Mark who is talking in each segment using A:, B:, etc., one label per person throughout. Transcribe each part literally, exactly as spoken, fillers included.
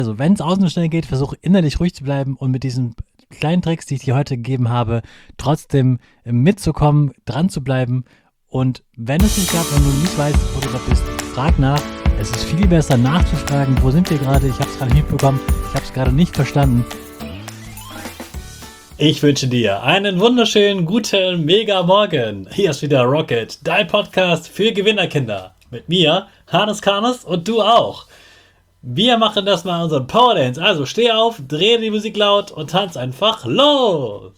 A: Also, wenn es außen schnell geht, versuche innerlich ruhig zu bleiben und mit diesen kleinen Tricks, die ich dir heute gegeben habe, trotzdem mitzukommen, dran zu bleiben. Und wenn es nicht klappt, wenn du nicht weißt, wo du gerade bist, frag nach. Es ist viel besser nachzufragen, wo sind wir gerade? Ich habe es gerade nicht mitbekommen, ich habe es gerade nicht verstanden. Ich wünsche dir einen wunderschönen, guten, mega Morgen. Hier ist wieder Rocket, dein Podcast für Gewinnerkinder. Mit mir, Hannes Karnes, und du auch. Wir machen das mal unseren Power Dance. Also steh auf, dreh die Musik laut und tanz einfach los.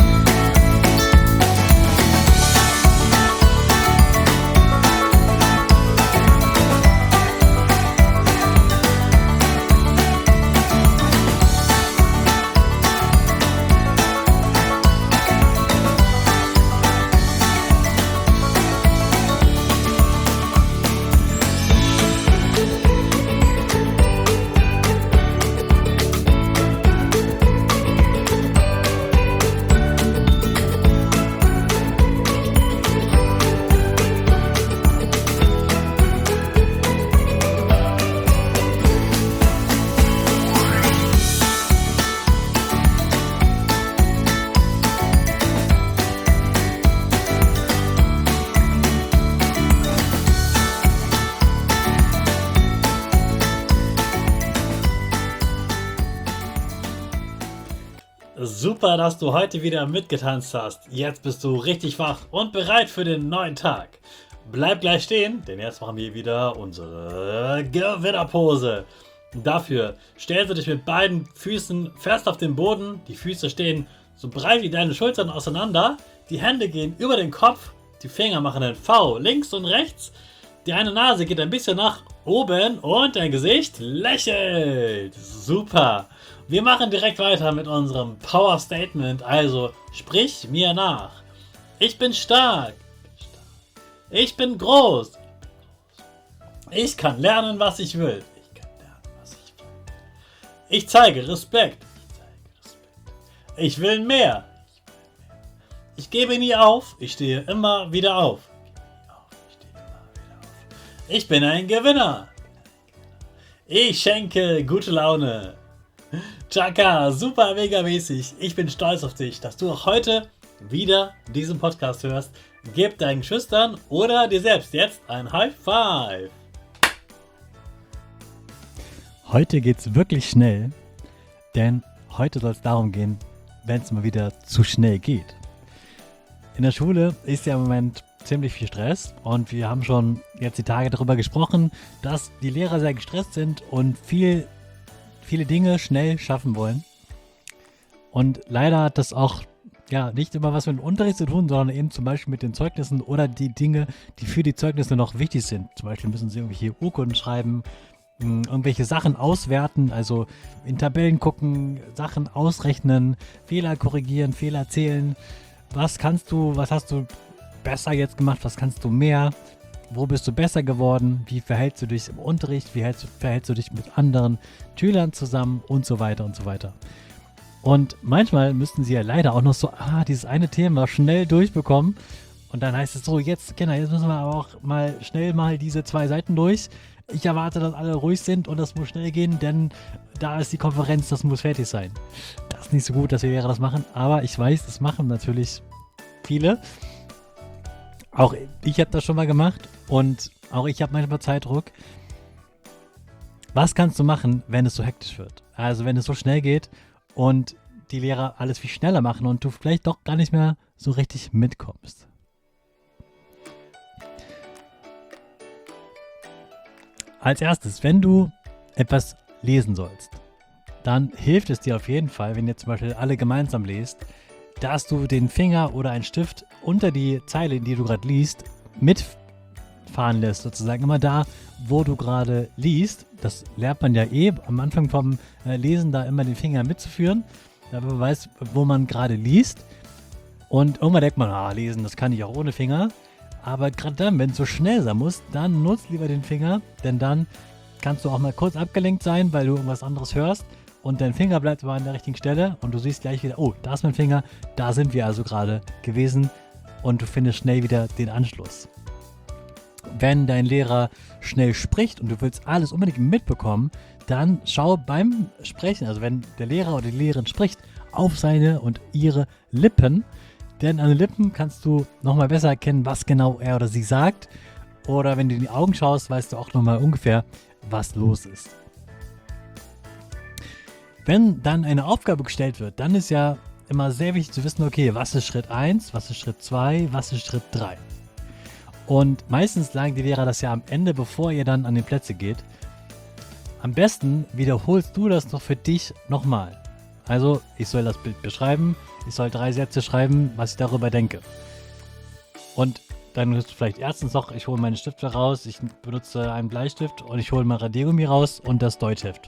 A: Super, dass du heute wieder mitgetanzt hast. Jetzt bist du richtig wach und bereit für den neuen Tag. Bleib gleich stehen, denn jetzt machen wir wieder unsere Gewinnerpose. Dafür stellst du dich mit beiden Füßen fest auf den Boden. Die Füße stehen so breit wie deine Schultern auseinander. Die Hände gehen über den Kopf. Die Finger machen ein V links und rechts. Die eine Nase geht ein bisschen nach oben und dein Gesicht lächelt. Super. Wir machen direkt weiter mit unserem Power Statement. Also sprich mir nach. Ich bin stark. Ich bin groß. Ich kann lernen, was ich will. Ich kann lernen, was ich will. Ich zeige Respekt. Ich zeige Respekt. Ich will mehr. Ich gebe nie auf. Ich stehe immer wieder auf. Ich bin ein Gewinner. Ich schenke gute Laune. Chaka, super mega mäßig. Ich bin stolz auf dich, dass du auch heute wieder diesen Podcast hörst. Gib deinen Geschwistern oder dir selbst jetzt ein High Five. Heute geht's wirklich schnell, denn heute soll es darum gehen, wenn es mal wieder zu schnell geht. In der Schule ist ja im Moment ziemlich viel Stress und wir haben schon jetzt die Tage darüber gesprochen, dass die Lehrer sehr gestresst sind und viel viele Dinge schnell schaffen wollen. Und leider hat das auch ja nicht immer was mit dem Unterricht zu tun, sondern eben zum Beispiel mit den Zeugnissen oder die Dinge, die für die Zeugnisse noch wichtig sind. Zum Beispiel müssen sie irgendwelche Urkunden schreiben, irgendwelche Sachen auswerten, also in Tabellen gucken, Sachen ausrechnen, Fehler korrigieren, Fehler zählen. Was kannst du, was hast du besser jetzt gemacht, was kannst du mehr? Wo bist du besser geworden? Wie verhältst du dich im Unterricht? Wie verhältst, verhältst du dich mit anderen Schülern zusammen? Und so weiter und so weiter. Und manchmal müssten sie ja leider auch noch so, ah, dieses eine Thema schnell durchbekommen. Und dann heißt es so, jetzt, genau, jetzt müssen wir aber auch mal schnell mal diese zwei Seiten durch. Ich erwarte, dass alle ruhig sind und das muss schnell gehen, denn da ist die Konferenz, das muss fertig sein. Das ist nicht so gut, dass wir das machen, aber ich weiß, das machen natürlich viele. Auch ich habe das schon mal gemacht und auch ich habe manchmal Zeitdruck. Was kannst du machen, wenn es so hektisch wird? Also wenn es so schnell geht und die Lehrer alles viel schneller machen und du vielleicht doch gar nicht mehr so richtig mitkommst. Als erstes, wenn du etwas lesen sollst, dann hilft es dir auf jeden Fall, wenn ihr zum Beispiel alle gemeinsam lest, dass du den Finger oder einen Stift unter die Zeile, die du gerade liest, mitfahren lässt, sozusagen immer da, wo du gerade liest. Das lernt man ja eh am Anfang vom äh, Lesen, da immer den Finger mitzuführen, damit man weiß, wo man gerade liest. Und irgendwann denkt man, ah, lesen, das kann ich auch ohne Finger. Aber gerade dann, wenn es so schnell sein muss, dann nutzt lieber den Finger, denn dann kannst du auch mal kurz abgelenkt sein, weil du irgendwas anderes hörst. Und dein Finger bleibt aber an der richtigen Stelle und du siehst gleich wieder, oh, da ist mein Finger, da sind wir also gerade gewesen und du findest schnell wieder den Anschluss. Wenn dein Lehrer schnell spricht und du willst alles unbedingt mitbekommen, dann schau beim Sprechen, also wenn der Lehrer oder die Lehrerin spricht, auf seine und ihre Lippen. Denn an den Lippen kannst du nochmal besser erkennen, was genau er oder sie sagt. Oder wenn du in die Augen schaust, weißt du auch nochmal ungefähr, was los ist. Wenn dann eine Aufgabe gestellt wird, dann ist ja immer sehr wichtig zu wissen, okay, was ist Schritt eins, was ist Schritt zwei, was ist Schritt drei. Und meistens sagen die Lehrer das ja am Ende, bevor ihr dann an die Plätze geht. Am besten wiederholst du das noch für dich nochmal. Also, ich soll das Bild beschreiben, ich soll drei Sätze schreiben, was ich darüber denke. Und dann ist vielleicht erstens noch, ich hole meine Stifte raus, ich benutze einen Bleistift und ich hole mein Radiergummi raus und das Deutschheft.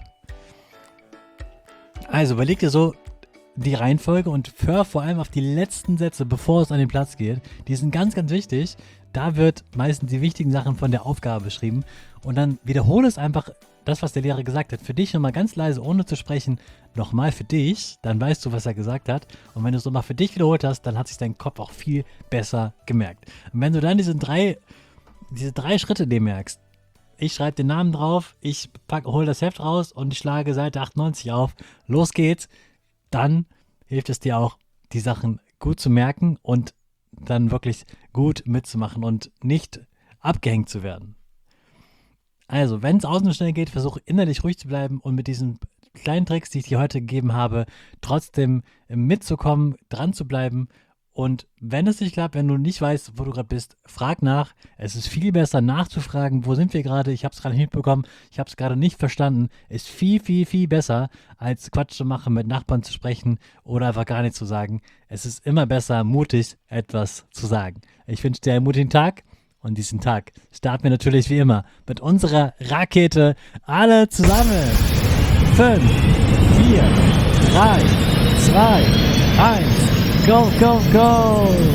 A: Also überleg dir so die Reihenfolge und hör vor allem auf die letzten Sätze, bevor es an den Platz geht. Die sind ganz, ganz wichtig. Da wird meistens die wichtigen Sachen von der Aufgabe beschrieben. Und dann wiederhole es einfach, das, was der Lehrer gesagt hat, für dich nochmal ganz leise, ohne zu sprechen, nochmal für dich. Dann weißt du, was er gesagt hat. Und wenn du es nochmal für dich wiederholt hast, dann hat sich dein Kopf auch viel besser gemerkt. Und wenn du dann diese drei, diese drei Schritte dir merkst, ich schreibe den Namen drauf, ich hole das Heft raus und ich schlage Seite achtundneunzig auf, los geht's, dann hilft es dir auch, die Sachen gut zu merken und dann wirklich gut mitzumachen und nicht abgehängt zu werden. Also, wenn es außen schnell geht, versuche innerlich ruhig zu bleiben und mit diesen kleinen Tricks, die ich dir heute gegeben habe, trotzdem mitzukommen, dran zu bleiben. Und wenn es nicht klappt, wenn du nicht weißt, wo du gerade bist, frag nach. Es ist viel besser nachzufragen, wo sind wir gerade, ich habe es gerade nicht mitbekommen, ich habe es gerade nicht verstanden. Ist viel, viel, viel besser, als Quatsch zu machen, mit Nachbarn zu sprechen oder einfach gar nichts zu sagen. Es ist immer besser, mutig etwas zu sagen. Ich wünsche dir einen mutigen Tag und diesen Tag starten wir natürlich wie immer mit unserer Rakete. Alle zusammen. fünf, vier, drei, zwei, eins. Go, go, go!